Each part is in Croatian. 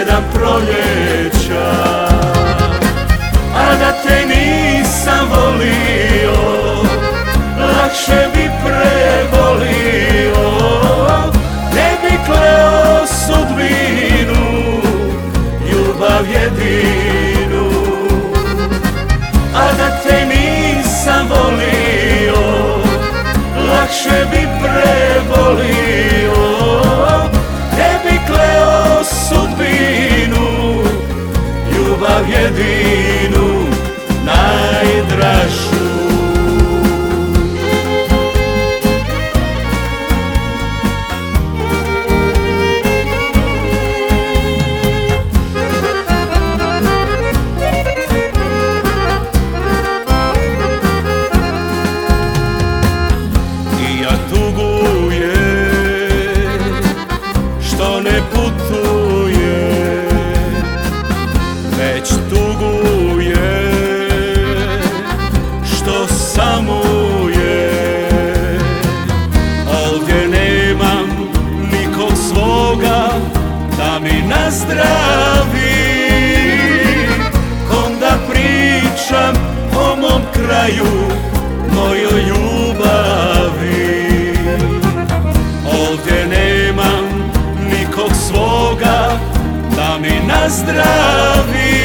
sedam proljeća, a da te nisam volio, lakše bi prebolio. Ne bi kleo sudbinu, ljubav jedinu, a da te nisam volio, lakše bi prebolio. Ne bi kleo sudbinu, ljubav jedinu, najdražu. I ja tugujem što ne putuje, već tuguje što samuje. Ovdje nemam nikog svoga da mi nazdravi, kom da pričam o mom kraju, mojoj ljubavi. Ovdje nemam nikog svoga da mi nazdravi,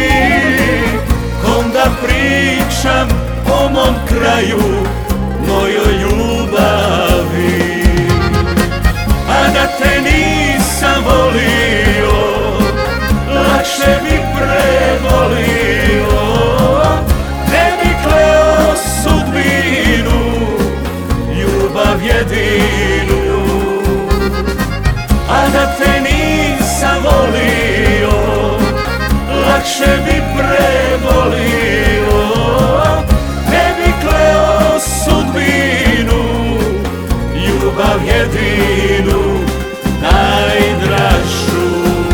kom da pričam o mom kraju, mojoj ljubavi. A da te nisam volio, lakše bi prebolio. Ne bi kleo sudbinu, ljubav jedinu, a da te nisam volio, lakše bi prebolio. Ne bi kleo sudbinu, ljubav jedinu, najdražu.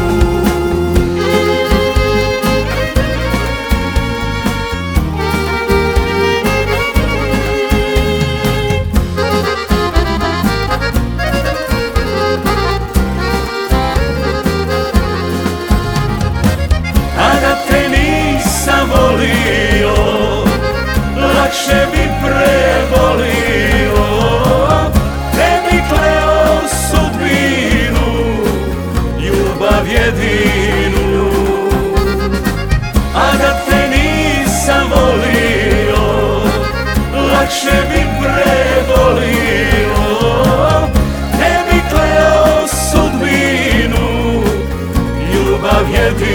Lakše bi prebolio. Ne bi kleo sudbinu, ljubav jedinu, a da te nisam volio, lakše bi prebolio. Ne bi kleo sudbinu, ljubav jedinu.